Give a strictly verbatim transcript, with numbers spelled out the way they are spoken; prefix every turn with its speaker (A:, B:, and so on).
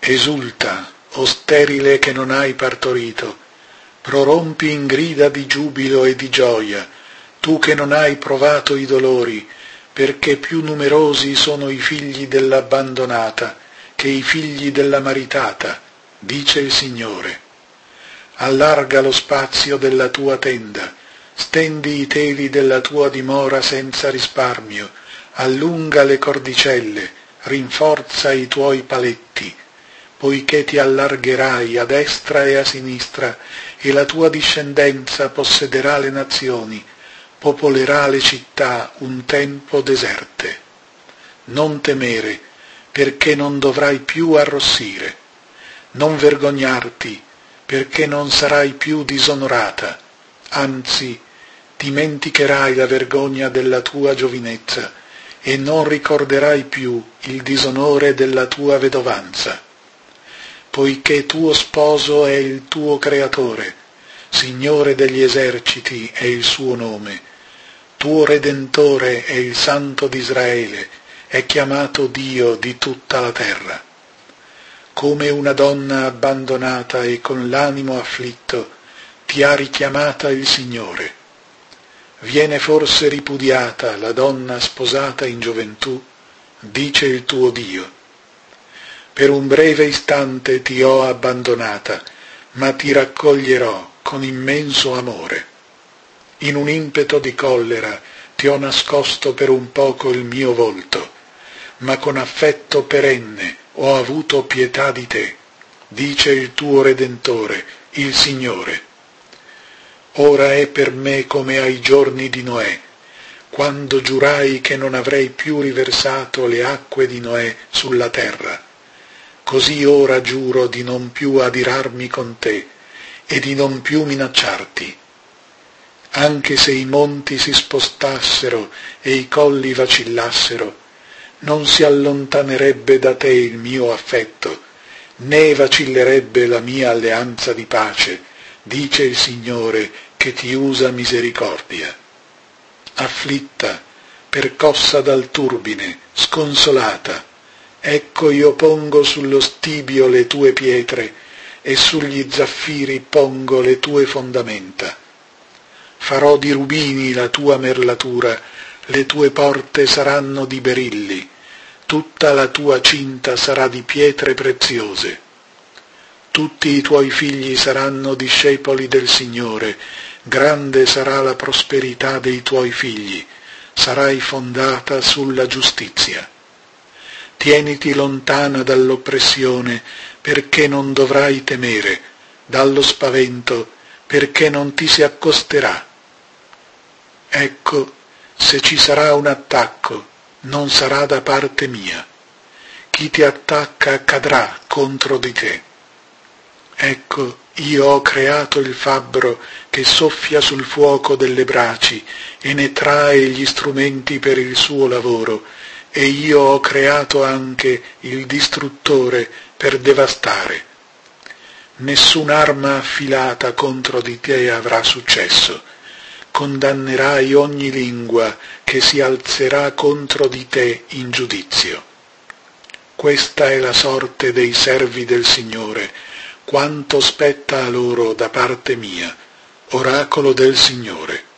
A: Esulta, o sterile che non hai partorito, prorompi in grida di giubilo e di gioia, tu che non hai provato i dolori, perché più numerosi sono i figli dell'abbandonata che i figli della maritata, dice il Signore. Allarga lo spazio della tua tenda, stendi i teli della tua dimora senza risparmio, allunga le cordicelle, rinforza i tuoi paletti, poiché ti allargherai a destra e a sinistra, e la tua discendenza possederà le nazioni, popolerà le città un tempo deserte. Non temere, perché non dovrai più arrossire. Non vergognarti, perché non sarai più disonorata. Anzi, dimenticherai la vergogna della tua giovinezza e non ricorderai più il disonore della tua vedovanza. Poiché tuo sposo è il tuo creatore, Signore degli eserciti è il suo nome, tuo Redentore è il Santo d'Israele, è chiamato Dio di tutta la terra. Come una donna abbandonata e con l'animo afflitto, ti ha richiamata il Signore. Viene forse ripudiata la donna sposata in gioventù, dice il tuo Dio. Per un breve istante ti ho abbandonata, ma ti raccoglierò con immenso amore. In un impeto di collera ti ho nascosto per un poco il mio volto, ma con affetto perenne ho avuto pietà di te, dice il tuo Redentore, il Signore. Ora è per me come ai giorni di Noè, quando giurai che non avrei più riversato le acque di Noè sulla terra. Così ora giuro di non più adirarmi con te e di non più minacciarti. Anche se i monti si spostassero e i colli vacillassero, non si allontanerebbe da te il mio affetto, né vacillerebbe la mia alleanza di pace, dice il Signore che ti usa misericordia. Afflitta, percossa dal turbine, sconsolata, ecco io pongo sullo stibio le tue pietre e sugli zaffiri pongo le tue fondamenta. Farò di rubini la tua merlatura, le tue porte saranno di berilli, tutta la tua cinta sarà di pietre preziose. Tutti i tuoi figli saranno discepoli del Signore, grande sarà la prosperità dei tuoi figli, sarai fondata sulla giustizia. Tieniti lontana dall'oppressione, perché non dovrai temere, dallo spavento, perché non ti si accosterà. Ecco, se ci sarà un attacco, non sarà da parte mia. Chi ti attacca cadrà contro di te. Ecco, io ho creato il fabbro che soffia sul fuoco delle braci e ne trae gli strumenti per il suo lavoro, e io ho creato anche il distruttore per devastare. Nessun'arma affilata contro di te avrà successo. Condannerai ogni lingua che si alzerà contro di te in giudizio. Questa è la sorte dei servi del Signore, quanto spetta a loro da parte mia, oracolo del Signore.